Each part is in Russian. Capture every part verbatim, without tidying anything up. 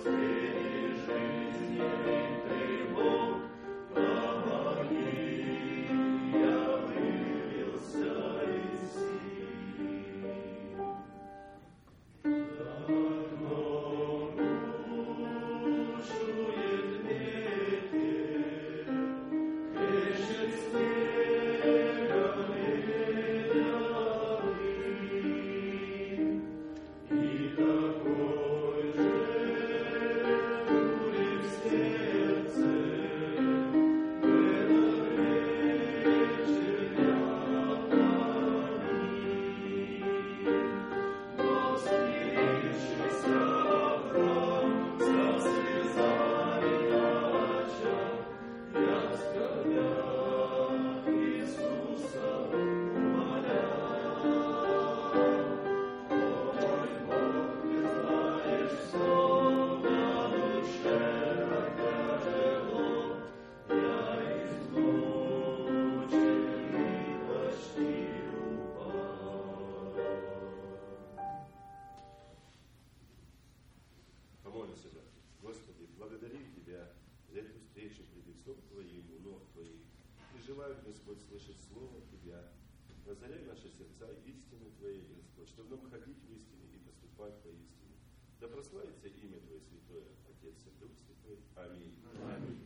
Господь, слышать Слово Тебя. Озаряй наши сердца истину Твоей, Господь, чтобы нам ходить в истине и поступать по истине. Да прославится имя Твое святое, Отец и Дух Святой. Аминь. Аминь.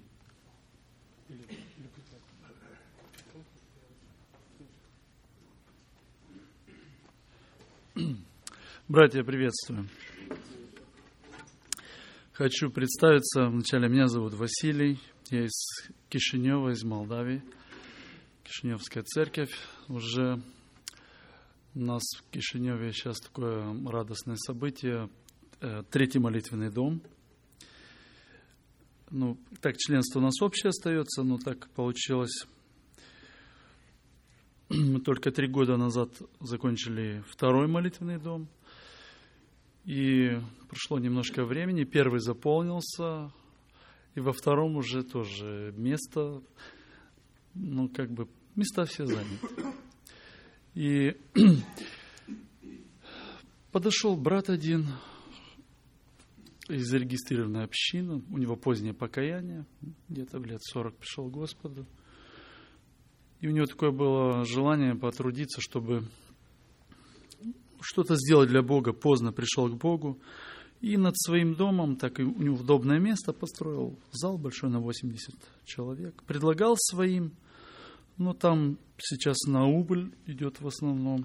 Братья, приветствую. Хочу представиться. Вначале меня зовут Василий. Я из Кишинева, из Молдавии. Кишиневская церковь. Уже у нас в Кишиневе сейчас такое радостное событие. Третий молитвенный дом. Ну, так членство у нас общее остается, но так получилось. Мы только три года назад закончили второй молитвенный дом. И прошло немножко времени. Первый заполнился. И во втором уже тоже место, ну, как бы, места все заняты. И подошел брат один из зарегистрированной общины, у него позднее покаяние, где-то в лет сорок пришел к Господу. И у него такое было желание потрудиться, чтобы что-то сделать для Бога. Поздно пришел к Богу. И над своим домом, так и у него удобное место, построил зал большой на восемьдесят человек. Предлагал своим, но там сейчас на убыль идет в основном.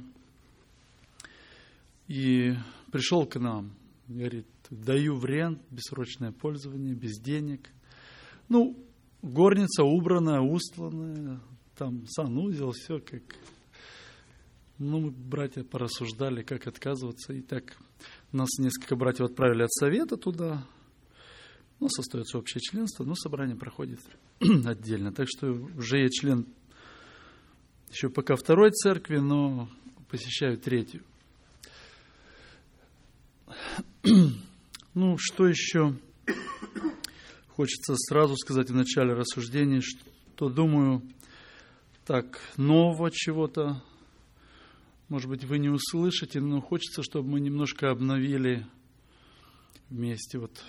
И пришел к нам, говорит, даю в рент, бессрочное пользование, без денег. Ну, горница убранная, устланная, там санузел, все как... Ну, мы, братья, порассуждали, как отказываться. И так нас несколько братьев отправили от совета туда. У нас остается общее членство, но собрание проходит отдельно. Так что уже я член еще пока второй церкви, но посещаю третью. Ну, что еще хочется сразу сказать в начале рассуждений, что, думаю, так, нового чего-то, может быть, вы не услышите, но хочется, чтобы мы немножко обновили вместе, вот,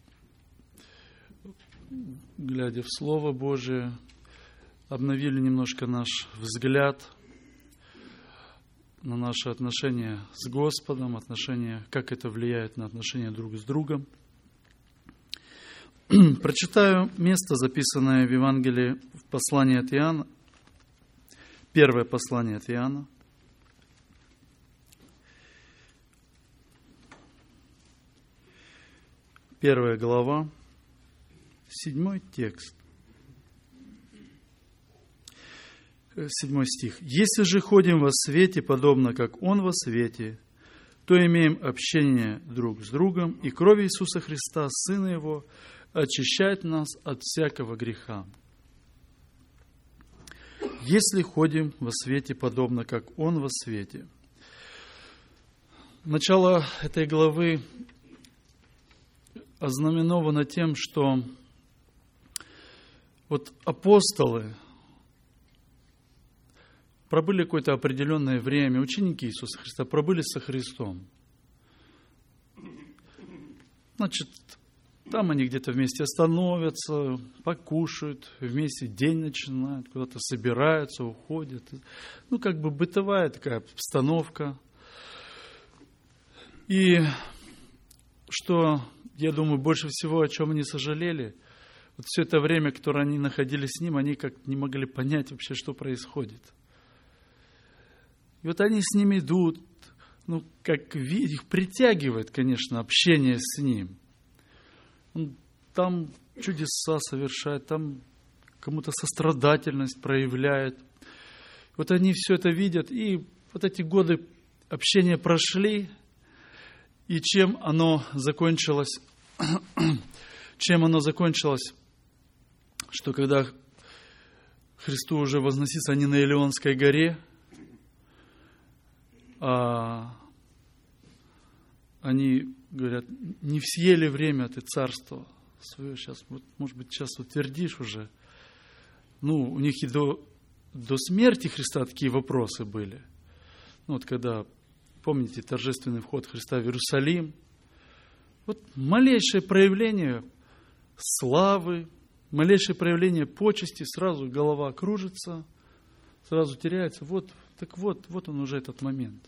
глядя в Слово Божие, обновили немножко наш взгляд на наши отношения с Господом, отношения, как это влияет на отношения друг с другом. Прочитаю место, записанное в Евангелии, в послании от Иоанна, первое послание от Иоанна. Первая глава, седьмой текст, седьмой стих. «Если же ходим во свете, подобно как Он во свете, то имеем общение друг с другом, и кровь Иисуса Христа, Сына Его, очищает нас от всякого греха. Если ходим во свете, подобно как Он во свете». Начало этой главы ознаменовано тем, что вот апостолы пробыли какое-то определенное время, ученики Иисуса Христа пробыли со Христом. Значит, Там они где-то вместе остановятся, покушают, вместе день начинают, куда-то собираются, уходят. Ну, как бы бытовая такая обстановка. И что, я думаю, больше всего, о чем они сожалели, вот все это время, которое они находились с ним, они как не могли понять вообще, что происходит. И вот они с ним идут, ну, как их притягивает, конечно, общение с ним. Он там чудеса совершает, там кому-то сострадательность проявляет. Вот они все это видят, и вот эти годы общения прошли, и чем оно закончилось, чем оно закончилось, что когда Христу уже возносится, они на Илионской горе, а они говорят, не в сие ли время ты царство свое сейчас, вот, может быть, сейчас утвердишь уже. Ну, у них и до, до смерти Христа такие вопросы были. Ну, вот когда, помните, торжественный вход Христа в Иерусалим, вот малейшее проявление славы, малейшее проявление почести, сразу голова кружится, сразу теряется. Вот, так вот, вот он уже этот момент.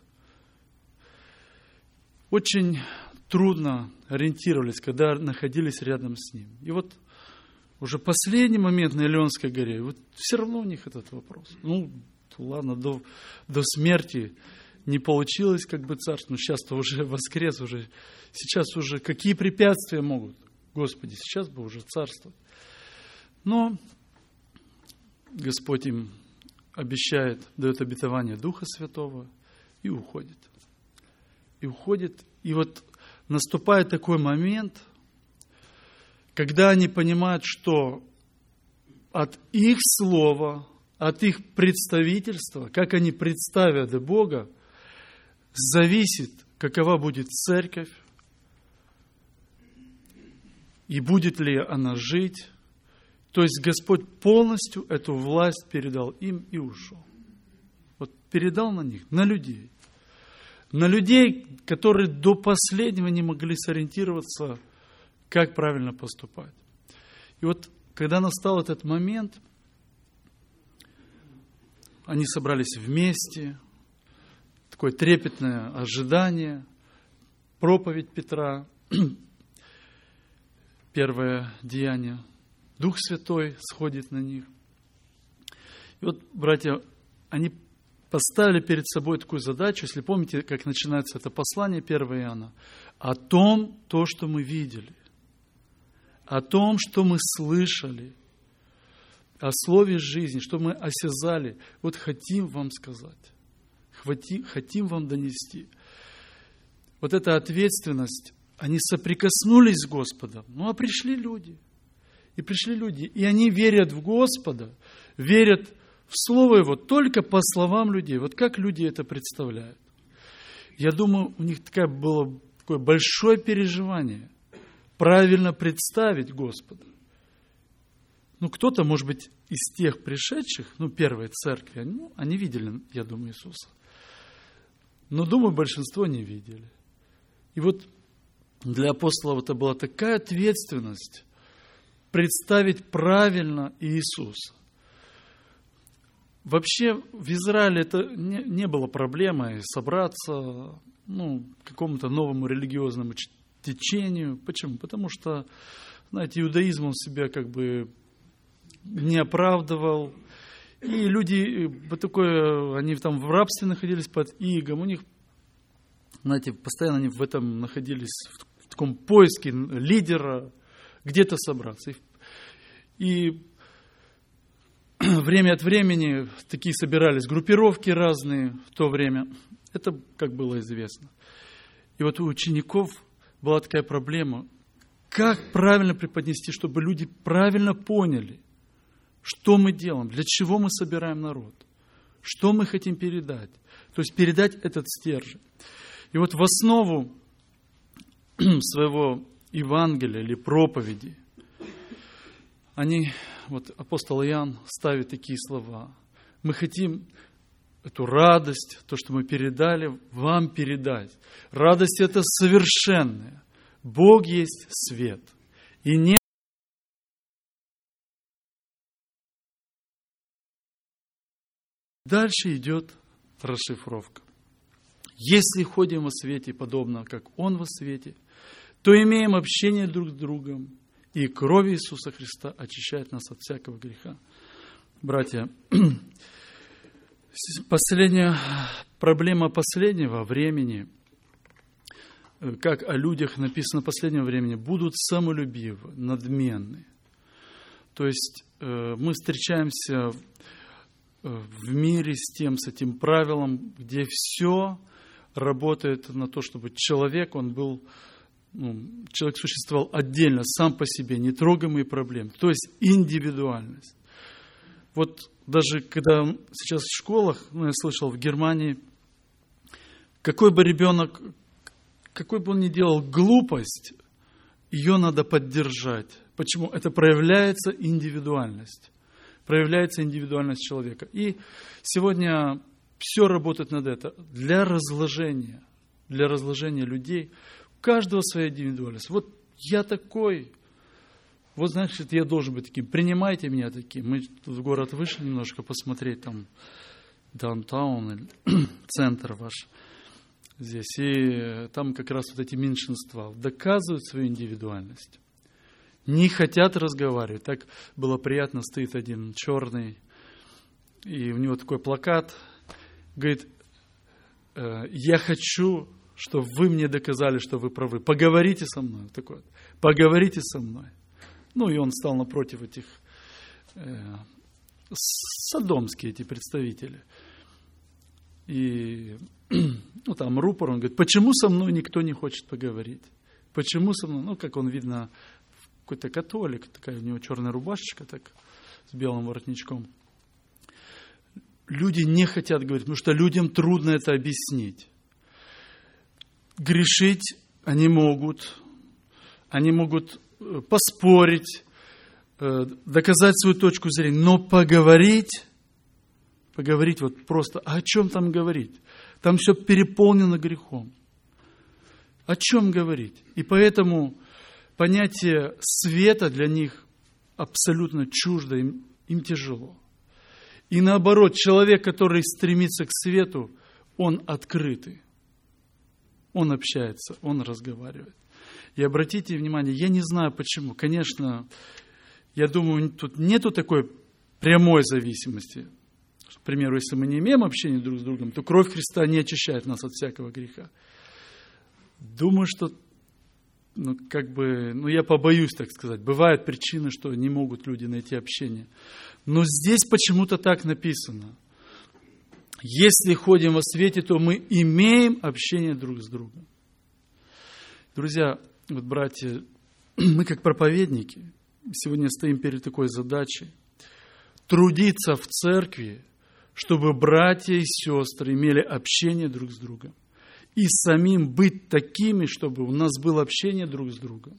Очень трудно ориентировались, когда находились рядом с ним. И вот уже последний момент на Илионской горе, вот все равно у них этот вопрос. Ну, ладно, до, до смерти не получилось как бы царство, но сейчас-то уже воскрес, уже, сейчас уже какие препятствия могут? Господи, сейчас бы уже царство. Но Господь им обещает, дает обетование Духа Святого и уходит. И уходит. И вот наступает такой момент, когда они понимают, что от их слова, от их представительства, как они представят Бога, зависит, какова будет церковь, и будет ли она жить. То есть Господь полностью эту власть передал им и ушел. Вот передал на них, на людей. На людей, которые до последнего не могли сориентироваться, как правильно поступать. И вот, когда настал этот момент, они собрались вместе, такое трепетное ожидание, проповедь Петра, первое деяние, Дух Святой сходит на них. И вот, братья, они поставили перед собой такую задачу, если помните, как начинается это послание первое Иоанна, о том, то, что мы видели, о том, что мы слышали, о слове жизни, что мы осязали, вот хотим вам сказать, хотим вам донести. Вот эта ответственность, они соприкоснулись с Господом, ну а пришли люди, и пришли люди, и они верят в Господа, верят в Слово Его только по словам людей. Вот как люди это представляют? Я думаю, у них такое было такое большое переживание правильно представить Господа. Ну, кто-то, может быть, из тех пришедших, ну, первой церкви, ну, они видели, я думаю, Иисуса. Но, думаю, большинство не видели. И вот для апостолов это была такая ответственность представить правильно Иисуса. Вообще в Израиле это не, не было проблемой собраться, ну, к какому-то новому религиозному течению. Почему? Потому что, знаете, иудаизм он себя как бы не оправдывал. И люди, вот такое, они там в рабстве находились под игом. У них, знаете, постоянно они в этом находились, в таком поиске лидера, где-то собраться. И, и время от времени такие собирались группировки разные в то время. Это как было известно. И вот у учеников была такая проблема. Как правильно преподнести, чтобы люди правильно поняли, что мы делаем, для чего мы собираем народ, что мы хотим передать. То есть передать этот стержень. И вот в основу своего Евангелия или проповеди они, вот апостол Иоанн ставит такие слова. Мы хотим эту радость, то, что мы передали, вам передать. Радость это совершенная. Бог есть свет. И не Дальше идет расшифровка. Если ходим во свете, подобно как Он во свете, то имеем общение друг с другом, и кровь Иисуса Христа очищает нас от всякого греха. Братья, последняя проблема последнего времени, как о людях написано в последнем времени, будут самолюбивы, надменны. То есть мы встречаемся в мире с тем, с этим правилом, где все работает на то, чтобы человек, он был, ну, человек существовал отдельно, сам по себе, нетрогаемый проблем. То есть индивидуальность. Вот даже когда сейчас в школах, ну, я слышал, в Германии, какой бы ребенок, какой бы он ни делал глупость, ее надо поддержать. Почему? Это проявляется индивидуальность. Проявляется индивидуальность человека. И сегодня все работает над это. Для разложения, для разложения людей, у каждого своя индивидуальность. Вот я такой, вот значит, я должен быть таким. Принимайте меня таким. Мы тут в город вышли немножко посмотреть, там, даунтаун, центр ваш здесь. И там как раз вот эти меньшинства доказывают свою индивидуальность. Не хотят разговаривать. Так было приятно, стоит один черный, и у него такой плакат, говорит, я хочу, чтобы вы мне доказали, что вы правы. Поговорите со мной. Такой, поговорите со мной. Ну, и он стал напротив этих э, содомские эти представители. И ну, там рупор, он говорит, почему со мной никто не хочет поговорить? Почему со мной? Ну, как он, видно, какой-то католик, такая у него черная рубашечка, так, с белым воротничком. Люди не хотят говорить, потому что людям трудно это объяснить. Грешить они могут, они могут поспорить, доказать свою точку зрения, но поговорить, поговорить вот просто, а о чем там говорить? Там все переполнено грехом. О чем говорить? И поэтому понятие света для них абсолютно чуждо, им, им тяжело. И наоборот, человек, который стремится к свету, он открытый. Он общается, он разговаривает. И обратите внимание, я не знаю почему. Конечно, я думаю, тут нету такой прямой зависимости. К примеру, если мы не имеем общения друг с другом, то кровь Христа не очищает нас от всякого греха. Думаю, что ну, как бы, ну, я побоюсь, так сказать. Бывают причины, что не могут люди найти общение. Но здесь почему-то так написано. Если ходим во свете, то мы имеем общение друг с другом. Друзья, вот, братья, мы как проповедники сегодня стоим перед такой задачей. Трудиться в церкви, чтобы братья и сестры имели общение друг с другом. И самим быть такими, чтобы у нас было общение друг с другом.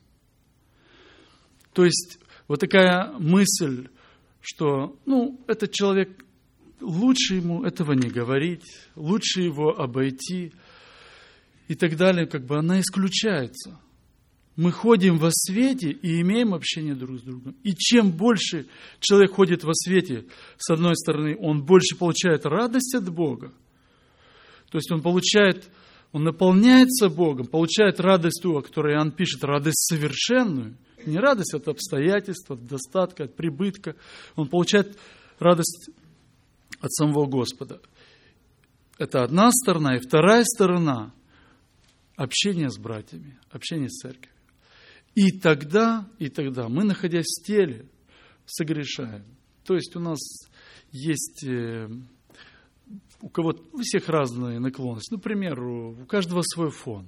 То есть, вот такая мысль, что, ну, этот человек, лучше ему этого не говорить, лучше его обойти и так далее, как бы она исключается. Мы ходим во свете и имеем общение друг с другом. И чем больше человек ходит во свете, с одной стороны, он больше получает радость от Бога. То есть он получает... Он наполняется Богом, получает радость ту, о которой Иоанн пишет, радость совершенную. Не радость от обстоятельств, от достатка, от прибытка. Он получает радость от самого Господа. Это одна сторона. И вторая сторона – общение с братьями, общение с церковью. И тогда, и тогда мы, находясь в теле, согрешаем. То есть у нас есть... У кого-то, у всех разные наклонности. Например, у каждого свой фон.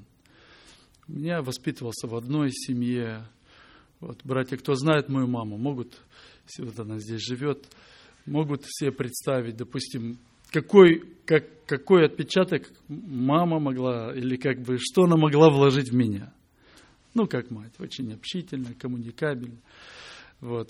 Я воспитывался в одной семье. Вот, братья, кто знает мою маму, могут, вот она здесь живет, могут все представить, допустим, какой, как, какой отпечаток мама могла, или как бы, что она могла вложить в меня. Ну, как мать, очень общительная, коммуникабельная. Вот.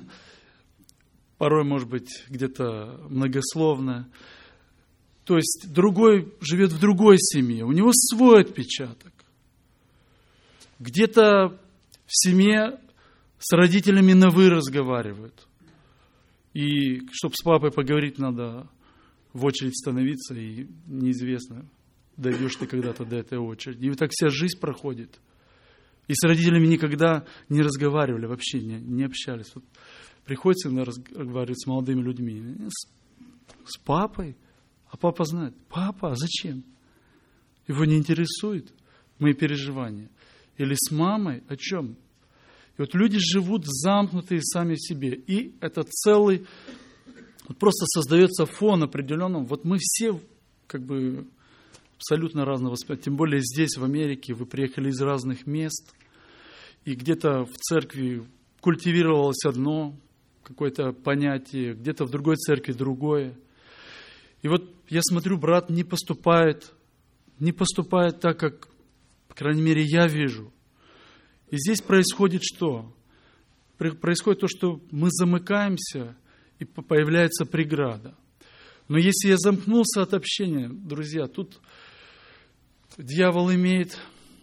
Порой, может быть, где-то многословная. То есть другой живет в другой семье, у него свой отпечаток. Где-то в семье С родителями на «вы» разговаривают. И чтобы с папой поговорить, надо в очередь становиться, и неизвестно, дойдешь ты когда-то до этой очереди. И вот так вся жизнь проходит. И с родителями никогда не разговаривали, вообще не, не общались. Вот приходится иногда разговаривать с молодыми людьми. С, с папой? А папа знает. Папа, а зачем? Его не интересует мои переживания. Или с мамой? О чем? И вот люди живут замкнутые сами в себе. И это целый, вот просто создается фон определенный. Вот мы все как бы абсолютно разного восприятия. Тем более здесь, в Америке, вы приехали из разных мест. И где-то в церкви культивировалось одно какое-то понятие, где-то в другой церкви другое. И вот я смотрю, брат не поступает, не поступает так, как, по крайней мере, я вижу. И здесь происходит что? Происходит то, что мы замыкаемся, и появляется преграда. Но если я замкнулся от общения, друзья, тут дьявол имеет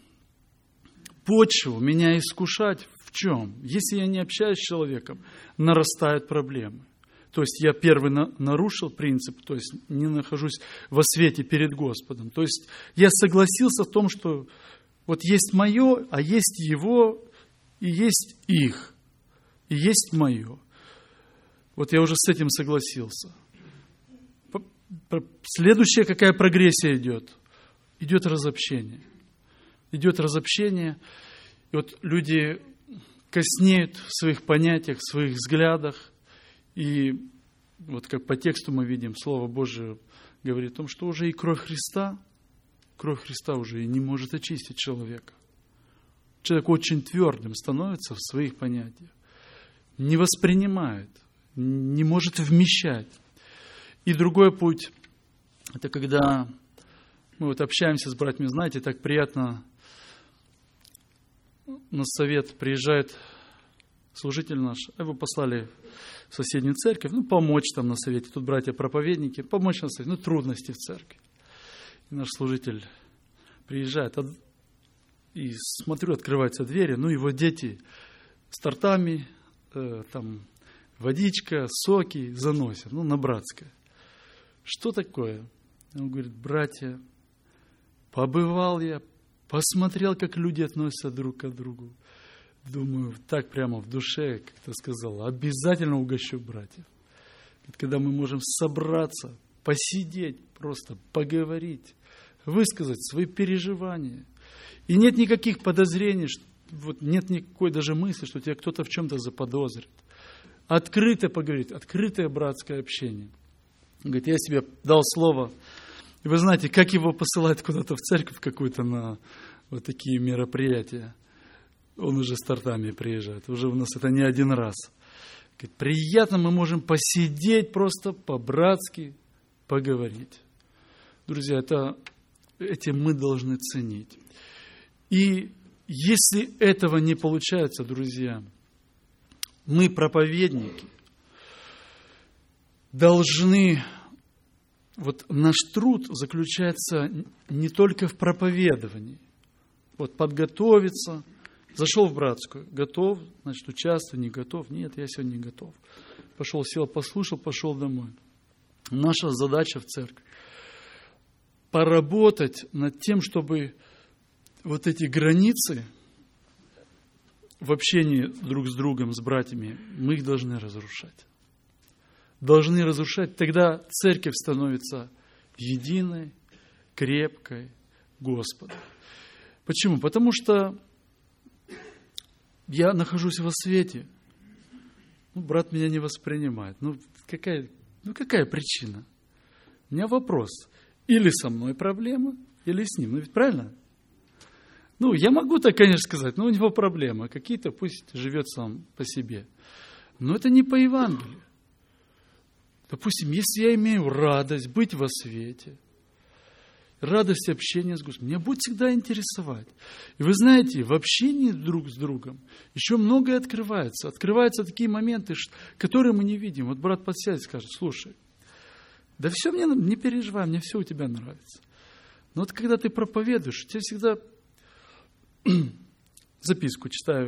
почву меня искушать в чем? Если я не общаюсь с человеком, нарастают проблемы. То есть я первый на, нарушил принцип, то есть не нахожусь во свете перед Господом. То есть я согласился в том, что вот есть мое, а есть его, и есть их, и есть мое. Вот я уже с этим согласился. Следующая какая прогрессия идет? Идет разобщение. Идет разобщение, и вот люди коснеют в своих понятиях, в своих взглядах. И вот как по тексту мы видим, Слово Божие говорит о том, что уже и кровь Христа, кровь Христа уже и не может очистить человека. Человек очень твердым становится в своих понятиях, не воспринимает, не может вмещать. И другой путь, это когда мы вот общаемся с братьями, знаете, так приятно, на совет приезжает служитель наш, его послали в соседнюю церковь, ну, помочь там на совете, тут братья-проповедники, помочь на совете, ну, трудности в церкви. И наш служитель приезжает, и смотрю, открываются двери, ну, его дети с тортами, э, там, водичка, соки заносят, ну, на братское. Что такое? Он говорит, братья, побывал я, посмотрел, как люди относятся друг к другу. Думаю, так прямо в душе, как-то сказал, обязательно угощу братьев. Когда мы можем собраться, посидеть, просто поговорить, высказать свои переживания. И нет никаких подозрений, вот нет никакой даже мысли, что тебя кто-то в чем-то заподозрит. Открыто поговорить, открытое братское общение. Он говорит, я себе дал слово. И вы знаете, как его посылают куда-то в церковь какую-то на вот такие мероприятия. Он уже с тортами приезжает. Уже у нас это не один раз. Говорит, приятно, мы можем посидеть просто по-братски, поговорить. Друзья, это, этим мы должны ценить. И если этого не получается, друзья, мы, проповедники, должны... Вот наш труд заключается не только в проповедовании. Вот подготовиться, зашел в братскую, готов, значит, участвую, не готов. Нет, я сегодня не готов. Пошел, сел, послушал, пошел домой. Наша задача в церкви поработать над тем, чтобы вот эти границы в общении друг с другом, с братьями, мы их должны разрушать. Должны разрушать, тогда церковь становится единой, крепкой Господом. Почему? Потому что я нахожусь во свете, ну, брат меня не воспринимает. Ну какая, ну, какая причина? У меня вопрос. Или со мной проблема, или с ним. Ну ведь правильно? Ну, я могу так, конечно, сказать, но у него проблемы. Какие-то пусть живет сам по себе. Но это не по Евангелию. Допустим, если я имею радость быть во свете, радость общения с Господом, меня будет всегда интересовать. И вы знаете, в общении друг с другом еще многое открывается. Открываются такие моменты, которые мы не видим. Вот брат подсядет и скажет, слушай, да все мне, не переживай, мне все у тебя нравится. Но вот когда ты проповедуешь, тебе всегда записку читаю,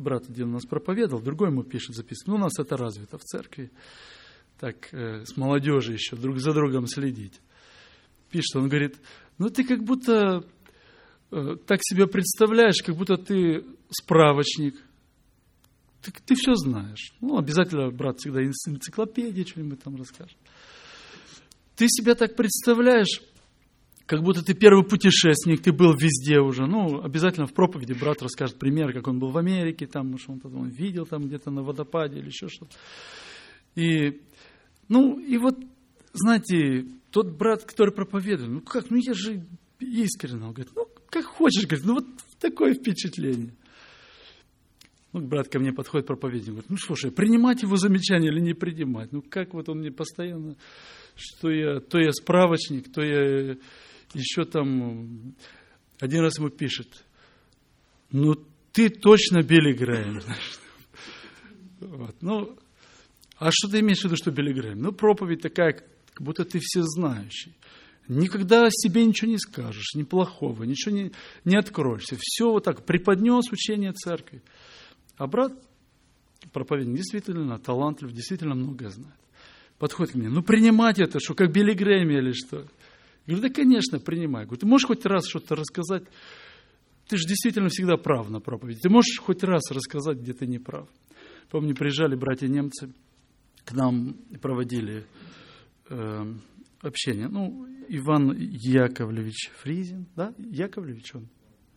брат один у нас проповедовал, другой ему пишет записку. Ну, у нас это развито в церкви. Так, э, с молодежью еще друг за другом следить. Пишет, он говорит, ну ты как будто э, так себя представляешь, как будто ты справочник. Ты, ты все знаешь. Ну, обязательно брат всегда из энциклопедии что-нибудь там расскажет. Ты себя так представляешь, как будто ты первый путешественник, ты был везде уже. Ну, обязательно в проповеди брат расскажет пример, как он был в Америке, там, что он, он видел там где-то на водопаде или еще что-то. И, ну, и вот, знаете, тот брат, который проповедует, ну как, ну я же искренне, он говорит, ну как хочешь, говорит, ну вот такое впечатление. Ну, брат ко мне подходит проповедник, говорит, ну слушай, принимать его замечания или не принимать? Ну как вот он мне постоянно, что я, то я справочник, то я еще там, один раз ему пишет, ну ты точно Билли Грэм. Вот, ну, а что ты имеешь в виду, что Билли Грэм? Ну проповедь такая, как будто ты всезнающий. Никогда о себе ничего не скажешь, ни плохого, ничего не, не откроешься. Все вот так преподнес учение церкви. А брат, проповедник, действительно талантлив, действительно многое знает. Подходит ко мне, ну принимать это, что как Билли Грэм или что? Я говорю, да конечно, принимай. Говорю, ты можешь хоть раз что-то рассказать? Ты же действительно всегда прав на проповеди. Ты можешь хоть раз рассказать, где ты не прав? Помню, приезжали братья-немцы к нам и проводили э, общение. Ну, Иван Яковлевич Фризин, да? Яковлевич он.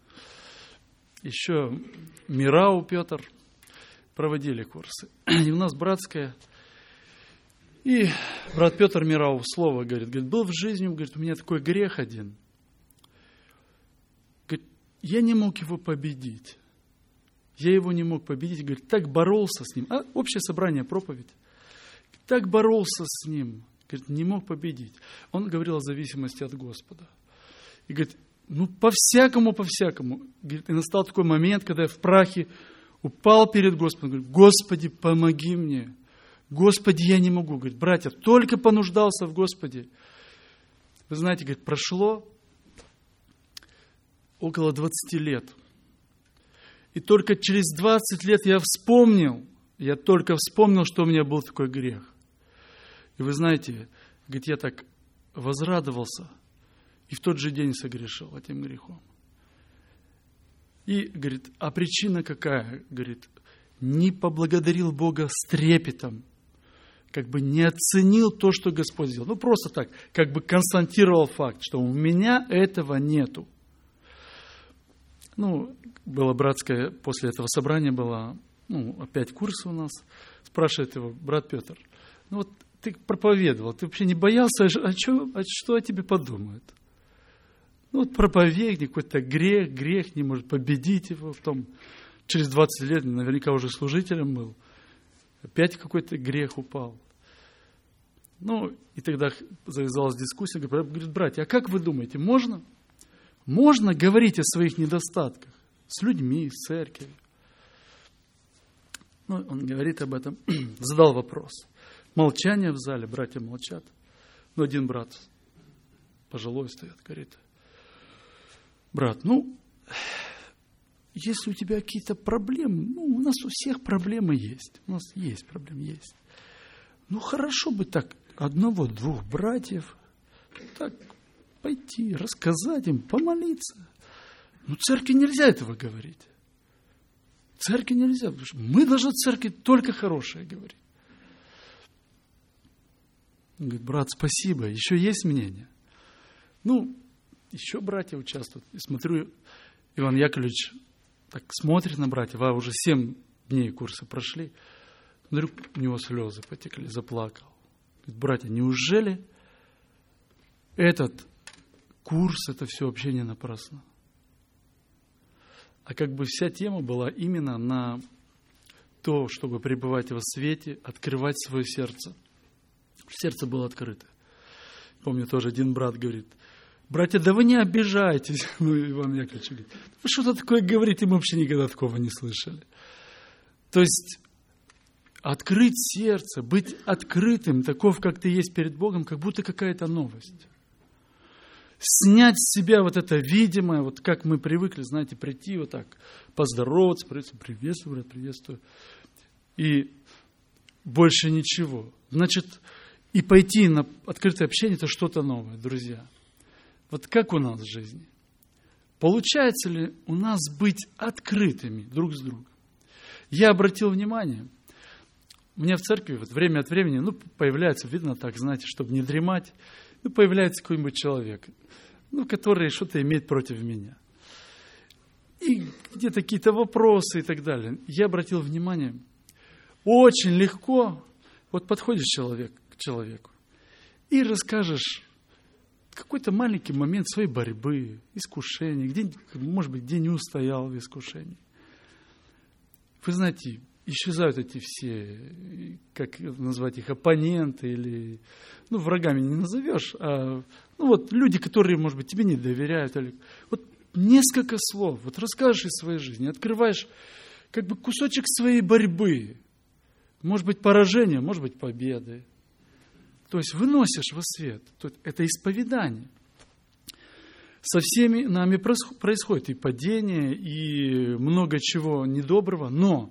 Еще Мирау Петр проводили курсы. И у нас братская. И брат Петр Мирау слово говорит, говорит, был в жизни, говорит, у меня такой грех один. Говорит, я не мог его победить. Я его не мог победить. Говорит, так боролся с ним. А общее собрание, проповедь. Так боролся с ним. Говорит, не мог победить. Он говорил о зависимости от Господа. И говорит, ну, по-всякому, по-всякому. Говорит, и настал такой момент, когда я в прахе упал перед Господом. Говорит, Господи, помоги мне. Господи, я не могу. Говорит, братья, только понуждался в Господе. Вы знаете, говорит, прошло около двадцати лет. И только через двадцать лет я вспомнил, я только вспомнил, что у меня был такой грех. И вы знаете, говорит, я так возрадовался, и в тот же день согрешил этим грехом. И, говорит, а причина какая? Говорит, не поблагодарил Бога с трепетом, как бы не оценил то, что Господь сделал. Ну, просто так, как бы констатировал факт, что у меня этого нету. Ну, было братское, после этого собрания было, ну, опять курсы у нас. Спрашивает его брат Петр, ну вот ты проповедовал, ты вообще не боялся, а что, а что о тебе подумают? Ну вот проповедник, какой-то грех, грех не может победить его. Потом через двадцать лет наверняка уже служителем был. Опять какой-то грех упал. Ну, и тогда завязалась дискуссия. Говорит, братья, а как вы думаете, можно? Можно говорить о своих недостатках с людьми, с церковью? Ну, он говорит об этом. Задал вопрос. Молчание в зале, братья молчат. Ну, один брат пожилой стоит, говорит, брат, ну, если у тебя какие-то проблемы, ну, у нас у всех проблемы есть. У нас есть проблемы, есть. Ну, хорошо бы так одного-двух братьев так пойти, рассказать им, помолиться. Ну, церкви нельзя этого говорить. Церкви нельзя, потому что мы должны церкви только хорошее говорить. Он говорит, брат, спасибо, еще есть мнение? Ну, еще братья участвуют. И смотрю, Иван Яковлевич так смотрит на братьев, а уже семь дней курса прошли. Смотрю, у него слезы потекли, заплакал. Говорит, братья, неужели этот курс, это все общение напрасно? А как бы вся тема была именно на то, чтобы пребывать во свете, открывать свое сердце. Сердце было открыто. Помню, тоже один брат говорит, братья, да вы не обижайтесь. Ну, Иван Яковлевич говорит, вы что-то такое говорите, мы вообще никогда такого не слышали. То есть, открыть сердце, быть открытым, таков, как ты есть перед Богом, как будто какая-то новость. снять с себя вот это видимое, вот как мы привыкли, знаете, прийти вот так, поздороваться, приветствую, брат, приветствую, и больше ничего. Значит, и пойти на открытое общение – это что-то новое, друзья. Вот как у нас в жизни? Получается ли у нас быть открытыми друг с другом? Я обратил внимание, у меня в церкви вот время от времени, ну, появляется, видно так, знаете, чтобы не дремать, ну, появляется какой-нибудь человек, ну, который что-то имеет против меня. И где-то какие-то вопросы и так далее. Я обратил внимание, очень легко, вот подходишь человек к человеку и расскажешь какой-то маленький момент своей борьбы, искушения, где, может быть, где не устоял в искушении. Вы знаете, исчезают эти все, как назвать их, оппоненты или, ну, врагами не назовешь, а, ну, вот люди, которые, может быть, тебе не доверяют. Или, вот несколько слов, вот расскажешь из своей жизни, открываешь как бы кусочек своей борьбы, может быть, поражения, может быть, победы. То есть выносишь во свет. Это исповедание. Со всеми нами происходит и падение, и много чего недоброго, но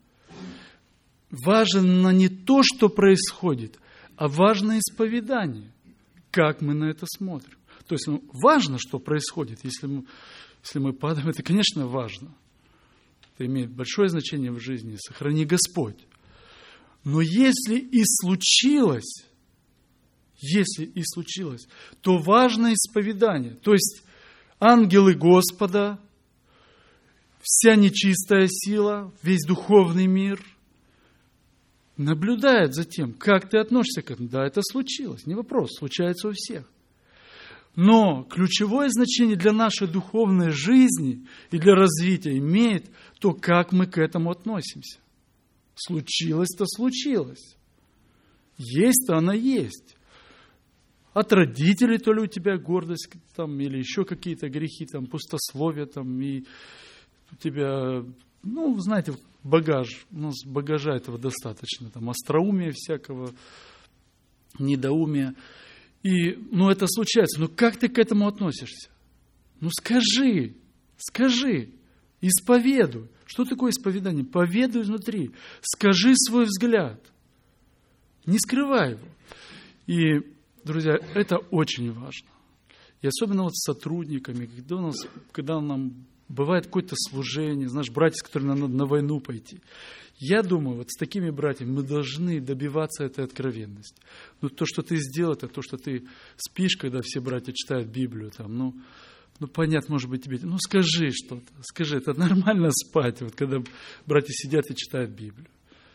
важно не то, что происходит, а важно исповедание. Как мы на это смотрим. То есть ну, важно, что происходит. Если мы, если мы падаем, это, конечно, важно. Это имеет большое значение в жизни. Сохрани Господь. Но если и случилось, если и случилось, то важно исповедание. То есть ангелы Господа, вся нечистая сила, весь духовный мир наблюдает за тем, как ты относишься к этому. Да, это случилось, не вопрос, случается у всех. Но ключевое значение для нашей духовной жизни и для развития имеет то, как мы к этому относимся. Случилось-то случилось. Есть-то она есть. От родителей то ли у тебя гордость, там, или еще какие-то грехи, там, пустословие, там, и у тебя, ну, знаете, багаж, у нас багажа этого достаточно, там, остроумия всякого, недоумия. И, ну, это случается. Но как ты к этому относишься? Ну, скажи, скажи, исповедуй. Что такое исповедание? Поведуй изнутри. Скажи свой взгляд. Не скрывай его. И, друзья, это очень важно. И особенно вот с сотрудниками, когда, у нас, когда нам бывает какое-то служение, знаешь, братья, с которыми надо на войну пойти. Я думаю, вот с такими братьями мы должны добиваться этой откровенности. Ну, то, что ты сделал, это то, что ты спишь, когда все братья читают Библию, там, ну, ну, понятно, может быть, тебе, ну, скажи что-то, скажи, это нормально спать, вот, когда братья сидят и читают Библию.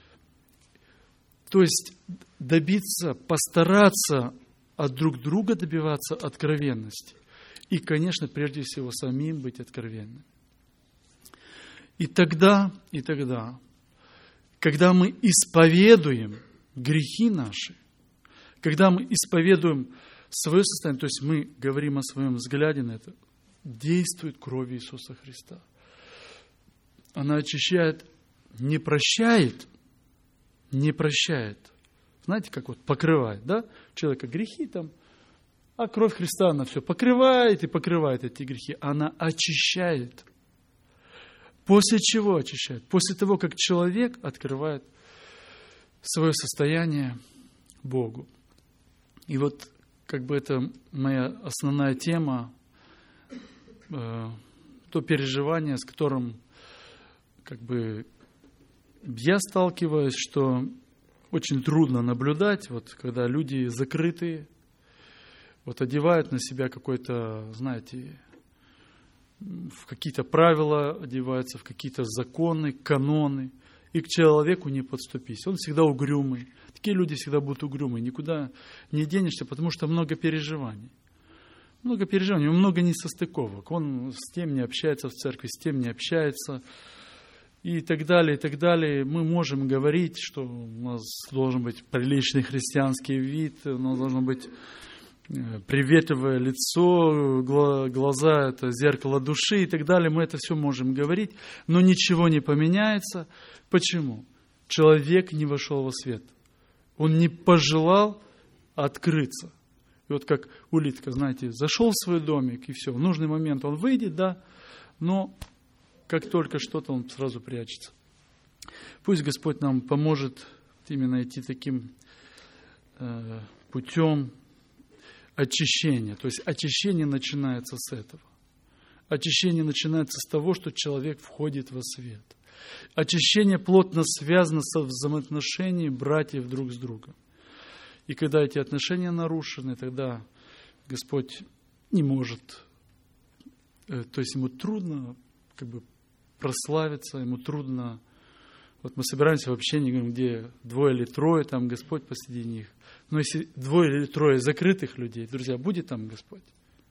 То есть, добиться, постараться от друг друга добиваться откровенности. И, конечно, прежде всего, самим быть откровенным. И тогда, и тогда, когда мы исповедуем грехи наши, когда мы исповедуем свое состояние, то есть мы говорим о своем взгляде на это, действует кровь Иисуса Христа. Она очищает, не прощает, не прощает. Знаете, как вот покрывает, да? Человека грехи там, а кровь Христа, она все покрывает и покрывает эти грехи. Она очищает. После чего очищает? После того, как человек открывает свое состояние Богу. И вот как бы это моя основная тема, э, то переживание, с которым как бы я сталкиваюсь, что очень трудно наблюдать, вот когда люди закрытые, вот одевают на себя какой-то, знаете, в какие-то правила одеваются, в какие-то законы, каноны, и к человеку не подступись. Он всегда угрюмый. Такие люди всегда будут угрюмые, никуда не денешься, потому что много переживаний. Много переживаний, много несостыковок. Он с тем не общается в церкви, с тем не общается, и так далее, и так далее. Мы можем говорить, что у нас должен быть приличный христианский вид, у нас должно быть приветливое лицо, глаза – это зеркало души и так далее. Мы это все можем говорить, но ничего не поменяется. Почему? Человек не вошел во свет. Он не пожелал открыться. И вот как улитка, знаете, зашел в свой домик, и все, в нужный момент он выйдет, да, но как только что-то, он сразу прячется. Пусть Господь нам поможет именно идти таким э, путем очищения. То есть очищение начинается с этого. Очищение начинается с того, что человек входит во свет. Очищение плотно связано со взаимоотношениями братьев друг с другом. И когда эти отношения нарушены, тогда Господь не может, э, то есть ему трудно как бы прославиться, ему трудно. Вот мы собираемся в общении, говорим, где двое или трое, там Господь посреди них. Но если двое или трое закрытых людей, друзья, будет там Господь?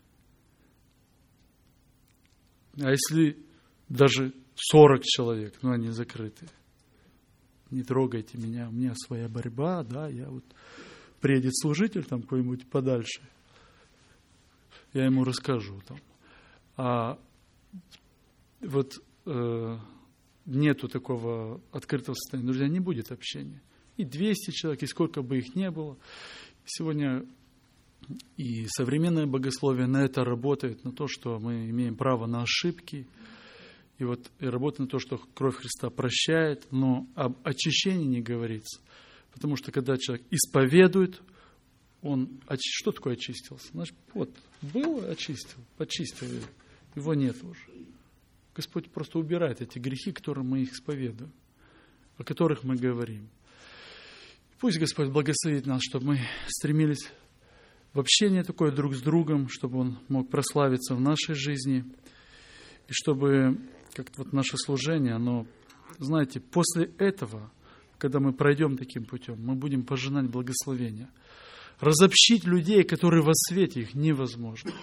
А если даже сорок человек, но они закрыты? Не трогайте меня, у меня своя борьба, да, я вот... Приедет служитель там какой-нибудь подальше, я ему расскажу там. А вот э, нету такого открытого состояния. Друзья, не будет общения. И двести человек, и сколько бы их ни было. Сегодня и современное богословие на это работает, на то, что мы имеем право на ошибки. И вот и работает на то, что кровь Христа прощает, но об очищении не говорится. Потому что когда человек исповедует, он что такое очистился? Значит, вот, был, очистил, почистил, его нет уже. Господь просто убирает эти грехи, которые мы их исповедуем, о которых мы говорим. Пусть Господь благословит нас, чтобы мы стремились в общение такое друг с другом, чтобы Он мог прославиться в нашей жизни, и чтобы как-то вот наше служение, оно, знаете, после этого, когда мы пройдем таким путем, мы будем пожинать благословения. Разобщить людей, которые во свете, их невозможно.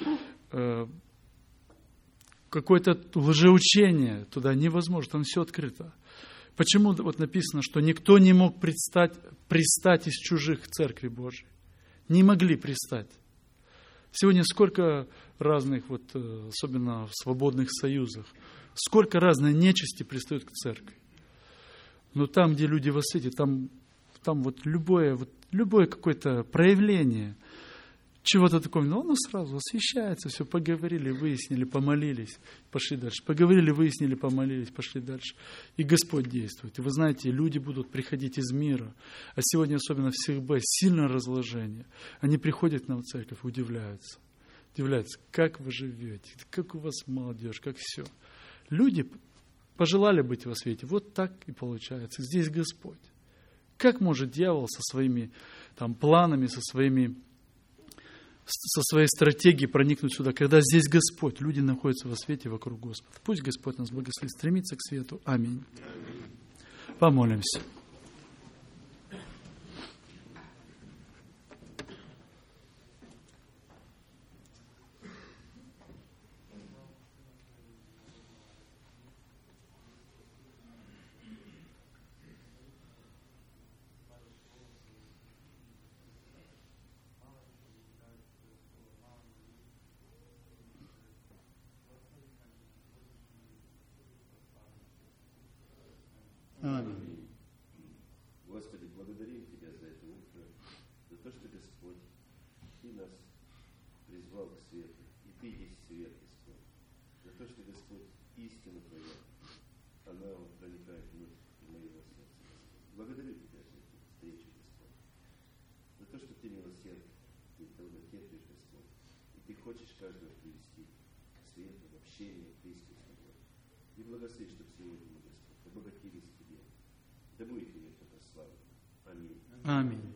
Какое-то лжеучение туда невозможно, там все открыто. Почему вот написано, что никто не мог пристать, пристать из чужих к Церкви Божией? Не могли пристать. Сегодня сколько разных, вот, особенно в свободных союзах, сколько разной нечисти пристают к Церкви. Но там, где люди во свете, там, там вот любое, вот любое какое-то проявление чего-то такого, ну, оно сразу освещается, все, поговорили, выяснили, помолились, пошли дальше. Поговорили, выяснили, помолились, пошли дальше. И Господь действует. И вы знаете, люди будут приходить из мира, а сегодня особенно в СИХБ сильное разложение. Они приходят к нам в церковь и удивляются. Удивляются, как вы живете, как у вас молодежь, как все. Люди пожелали быть во свете. Вот так и получается. Здесь Господь. Как может дьявол со своими там, планами, со, своими, со своей стратегией проникнуть сюда, когда здесь Господь? Люди находятся во свете вокруг Господа. Пусть Господь нас благословит, стремится к свету. Аминь. Помолимся. Аминь. Господи, благодарим Тебя за это утро, за то, что, Господь, Ты нас призвал к свету, и Ты есть свет, Господь. За то, что, Господь, истина Твоя, она проникает внутрь моего сердца, Господь. Благодарю Тебя за эту встречу, Господь. За то, что Ты милосердный, Ты долготерпишь, Господь. И Ты хочешь каждого привести к свету, в общение, к истине с Тобой. И благослови, чтобы сегодня мы, Господь, обогатились Тебе. Да будет тебе это слава. Аминь. Аминь.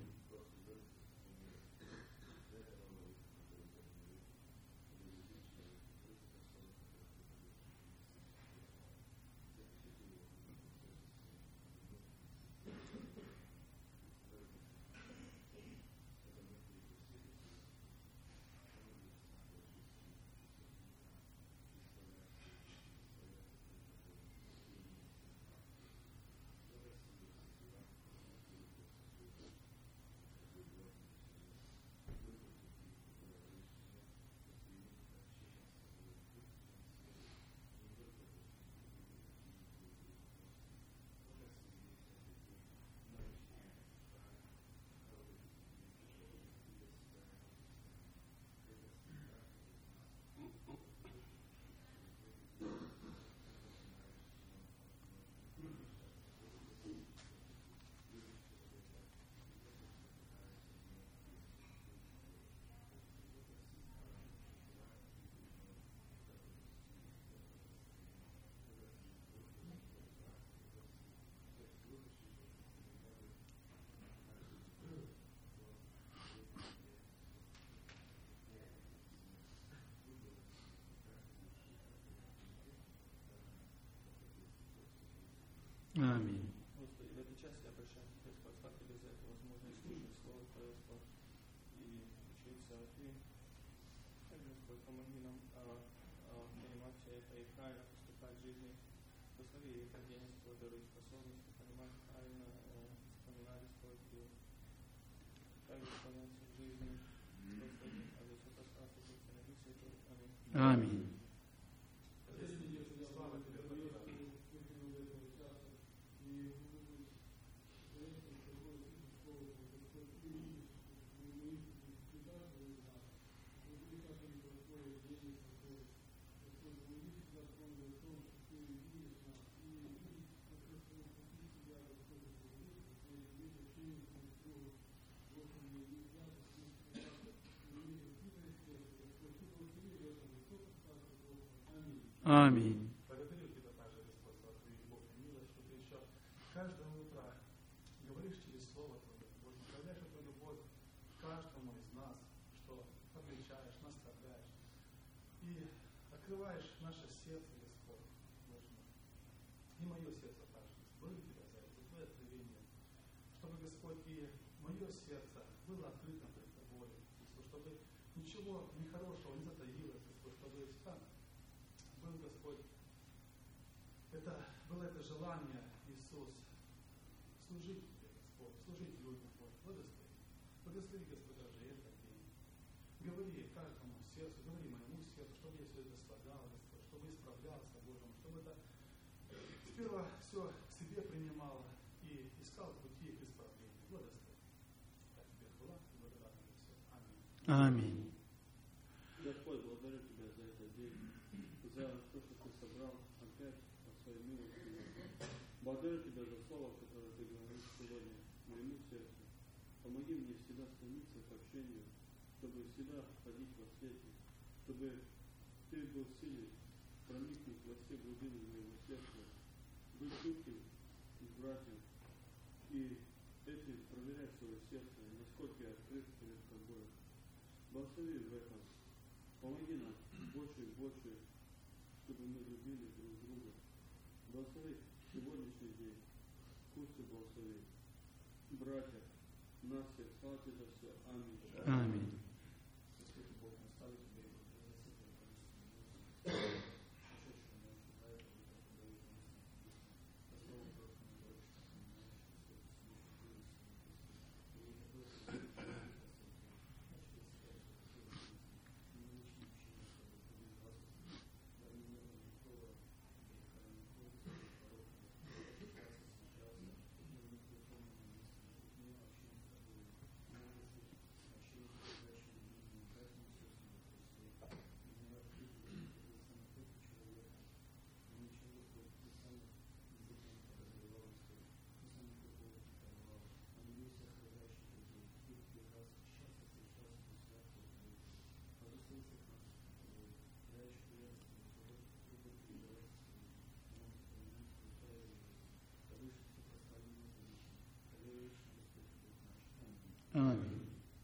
Аминь. Господи, в этот час я обращаюсь к Тебе, Господь, как тебе за эту возможность слушать Слово Твое, Господь, и учиться. И, Господь, помоги нам а, а, понимать все это и правильно поступать в жизни. Благослови референство, даруй способности, понимать правильно, э, вспоминать, Господь, и правильно исполняться в жизни. Господи, а за все пространство, Господи, на Дух Святой. Аминь. Аминь. Аминь. Благодарю Тебя также, Господь, за Твою любовь и милость, что Ты еще каждое утро говоришь через Слово Твое, Боже, проявляешь эту любовь каждому из нас, что обличаешь, наставляешь и открываешь наше сердце, Господь, Боже мой. И мое сердце также. Благодарю Тебя за это, за Твое откровение, чтобы, Господь, и мое сердце было открыто пред Тобой, Господь, чтобы ничего нехорошего не затаилось, Господь, чтобы всегда был, Господь, это, было это желание, Иисус, служить Тебе, Господь, служить людям, Боже, благослови. Благослови, Господь, даже этот день. Говори каждому сердцу, говори моему сердцу, чтобы я все это слагал, Господь, чтобы исправлялся, Боже мой, чтобы это сперва все к себе принимало и искал пути к исправлению. Благослови. А Тебе хвала и благодарность за все. Аминь. Аминь. Господь, благодарю Тебя за этот день, за то, что Ты собрал опять по Своей милости. Благодарю Тебя за слово, которое Ты говоришь сегодня моему сердцу. Помоги мне всегда стремиться к общению, чтобы всегда ходить во свете, чтобы Ты был в силе проникнуть во все глубины моего сердца, быть чутким к братьям и этим проверять свое сердце, насколько я открыт перед Тобой. Благослови в этом. Помоги нам больше и больше, чтобы мы любили друг друга. Благослови сегодняшний день. Пусть Ты благослови. Братья, нас всех, слава Тебе за все. Аминь. Аминь. Господь Бог, мы ставим Тебе и благодарим Аминь.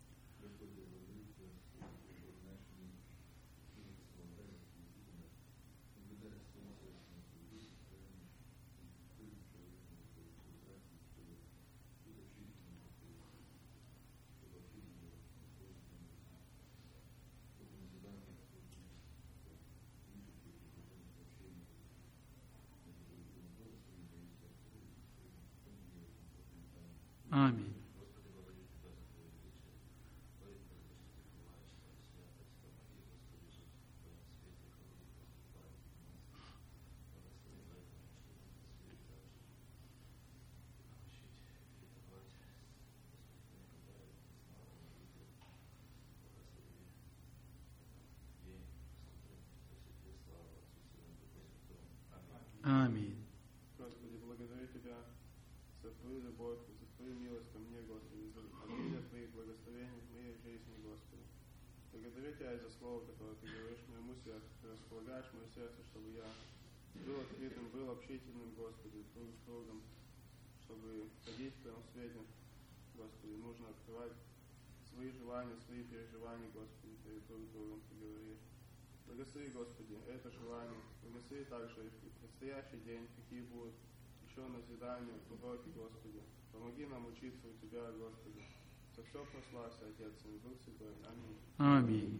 Аминь. Аминь. Господи, благодарю Тебя за Твою любовь, за Твою милость ко мне, Господи, за обилие Твоих благословений в моей жизни, Господи. Благодарю Тебя за слово, которое Ты говоришь моему сердцу, Ты располагаешь мое сердце, чтобы я был открытым, был общительным, Господи, друг с другом, чтобы ходить в Твоем свете, Господи. Нужно открывать свои желания, свои переживания, Господи, перед друг другом, Ты говоришь. Благослови, Господи, это желание. Благослови также и предстоящий день, какие будут еще еще назидание, уроки, Господи. Помоги нам учиться у Тебя, Господи. За все прославься, Отец и Дух Святой. Аминь. Аминь.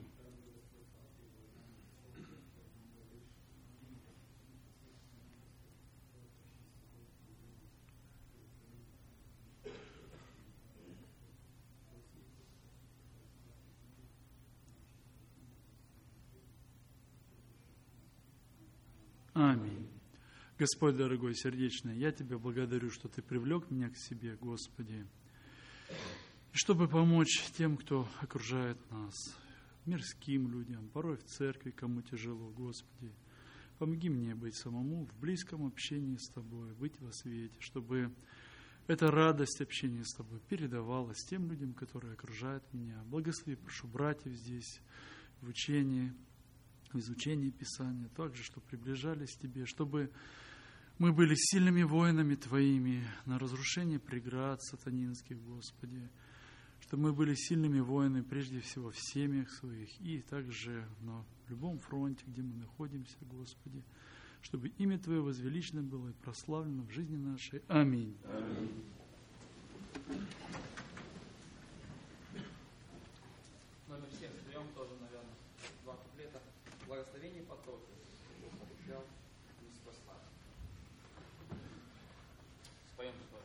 Аминь. Господь дорогой, сердечный, я Тебя благодарю, что Ты привлек меня к себе, Господи, и чтобы помочь тем, кто окружает нас, мирским людям, порой в церкви, кому тяжело, Господи. Помоги мне быть самому в близком общении с Тобой, быть во свете, чтобы эта радость общения с Тобой передавалась тем людям, которые окружают меня. Благослови, прошу, братьев здесь, в учении, в изучении Писания, также, чтобы приближались к Тебе, чтобы мы были сильными воинами Твоими на разрушение преград сатанинских, Господи, чтобы мы были сильными воинами прежде всего в семьях своих и также на любом фронте, где мы находимся, Господи, чтобы имя Твое возвеличено было и прославлено в жизни нашей. Аминь. Аминь. Номер семь споем тоже, наверное, два куплета. Благословение потоки. Бог обещал не спасла. Споем что?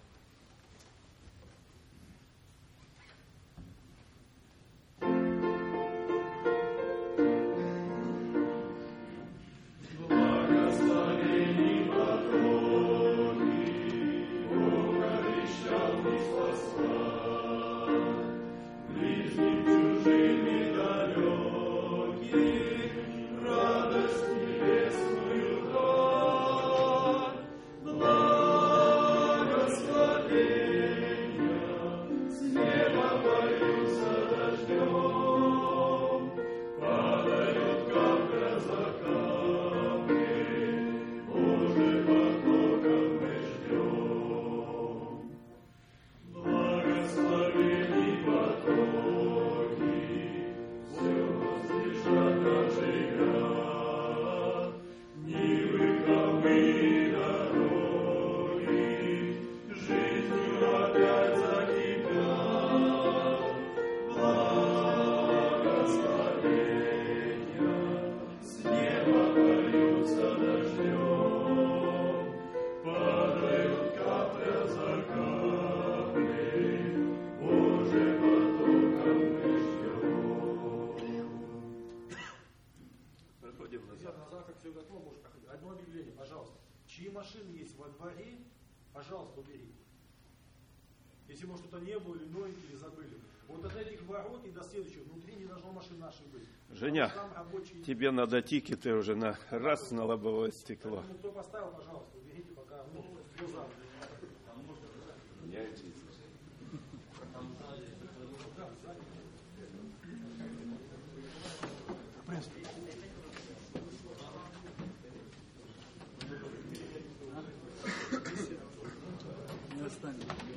Одно объявление, пожалуйста. Чьи машины есть во дворе, пожалуйста, уберите. Если, может, кто-то не был, или новенький, или забыли. Вот от этих ворот и до следующих внутри не должно машин наших быть. Женя, рабочие... тебе надо тикеты уже на раз на лобовое стекло. Поэтому, кто поставил, пожалуйста, уберите, пока ну, глаза. Меня интересно. Не останется.